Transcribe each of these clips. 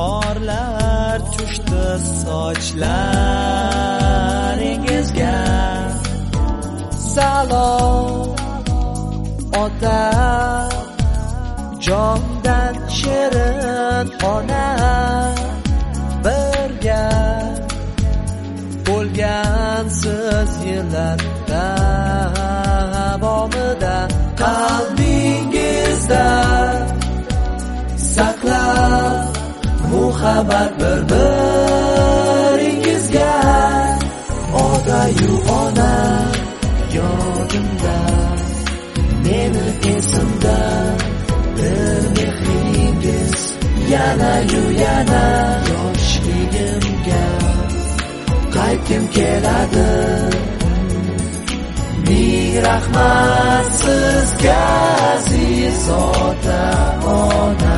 qorlar tushdi sochlaringizga. Salom ota, jondan shirin ona, birga bo'lgansiz yillar davomida. Qalbingizda saqlab muhabbat bir-biringizga. Otayu ona yodimda, meni esimda bir mehringiz yana-yu yana yoshligimga qaytgim keladi. Ming rahmat sizga aziz ota ona.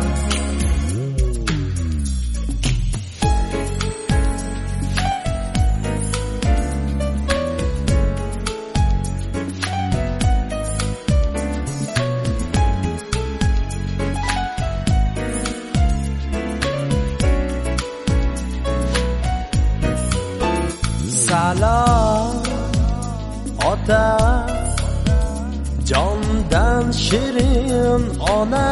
Salom ota, jondan shirin ona,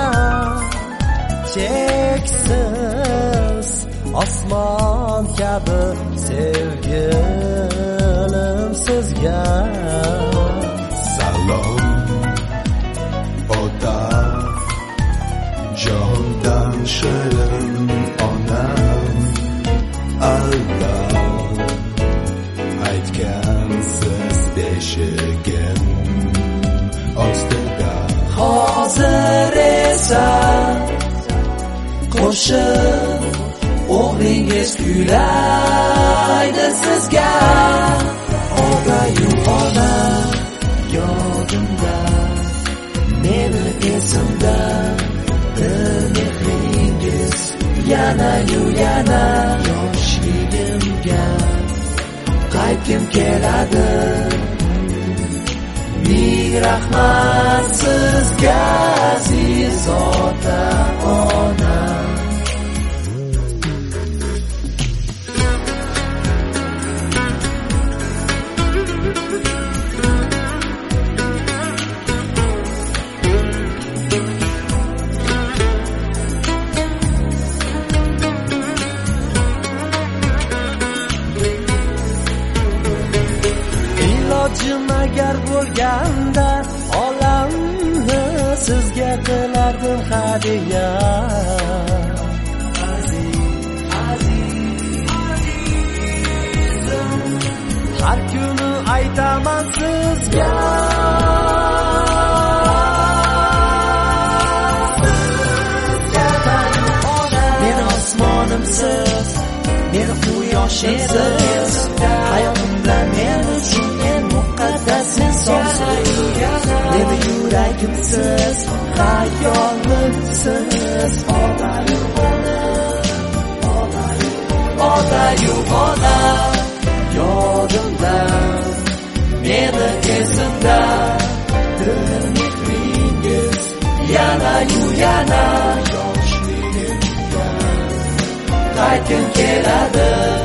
cheksiz osmon kabi sevgilim sizga. Salom ota, jondan shirin ona, Allah aytgansiz beshigim ostida. Hozir esa qo'shiq o'g'lingiz kuylaydi sizga. Otayu ona yodimda, meni esimda bir mehringiz yana-yu yana yoshligimga qaytgim keladi. Ming rahmat sizga aziz ota ona. Ilojim agar bo'lganda olamni sizga qilardim hadiya. Har kuni aytaman sizga, meni osmonimsiz, meni quyoshimsiz, hayotimda men uchun eng muqaddas insonsiz. Meni yuragimsiz, xayolimsiz. Otayu ona yodimda, meni esimda bir mehringiz yana-yu yana yoshligimga qaytgim keladi.